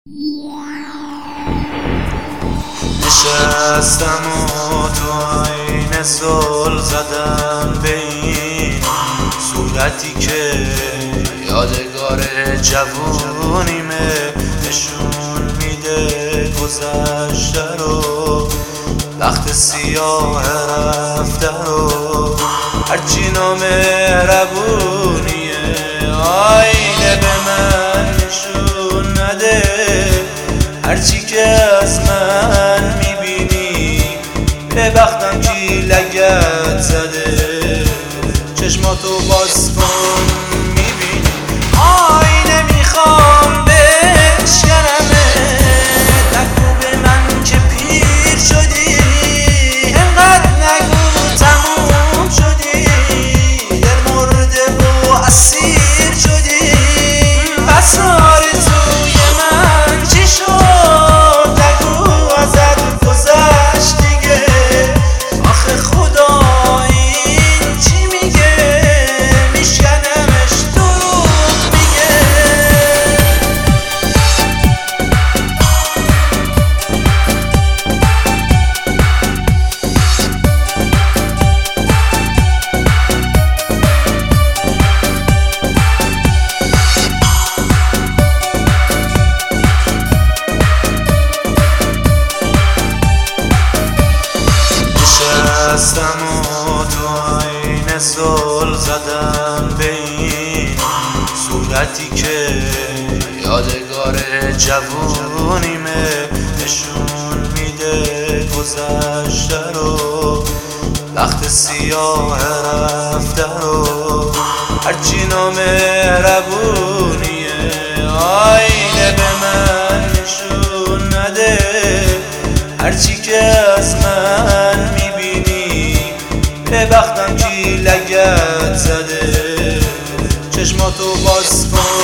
نشستم و تو آینه زل زدم به این صورتی که یادگار جوونیمه، نشون میده گذشته رو، وقت سیاه رفته رو، هرچی نامهربونیه آینه به من نشون نده، هرچی که از من میبینی به بختم کی لگت زده، چشماتو باز کن میبینی آینه میخوام بشکنمه، نگو به من که پیر شدی، انقدر نگو تموم شدی، دل مرده و اسیر شدی، بسار توی من چی شد، نگو ازت گذشت دیگه، آخه خدا این چی میگه، میشکنمش دروغ میگه. نشستم و تو آینه زل زدم به این صورتی که یادگار جوونیمه، نشون میده گذشته رو، وقت سیاه رفته رو، هرچی نامهربونیه آینه به من نشون نده، هرچی که از من میبینی به بختم کی لگت زده، چشماتو باز کن